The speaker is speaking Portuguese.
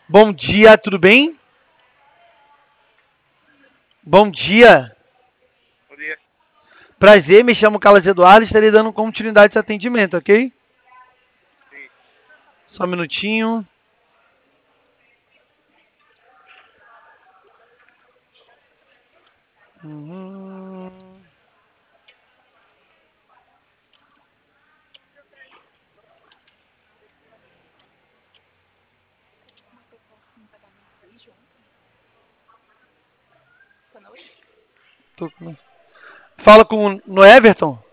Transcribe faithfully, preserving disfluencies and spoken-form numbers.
Bom dia, tudo bem? Bom dia. Bom dia. Prazer, me chamo Carlos Eduardo, estarei dando continuidade a esse atendimento, ok? Sim. Só um minutinho. Uhum. Tô com- Fala com no Everton.